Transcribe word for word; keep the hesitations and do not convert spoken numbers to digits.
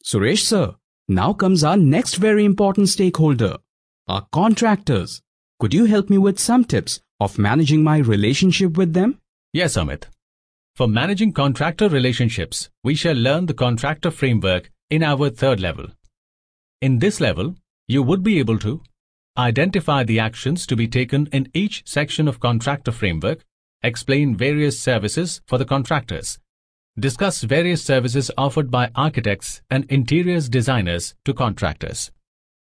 Suresh sir, now comes our next very important stakeholder, our contractors. Could you help me with some tips of managing my relationship with them? Yes, Amit. For managing contractor relationships, we shall learn the contractor framework in our third level. In this level, you would be able to identify the actions to be taken in each section of contractor framework, explain various services for the contractors, discuss various services offered by architects and interiors designers to contractors.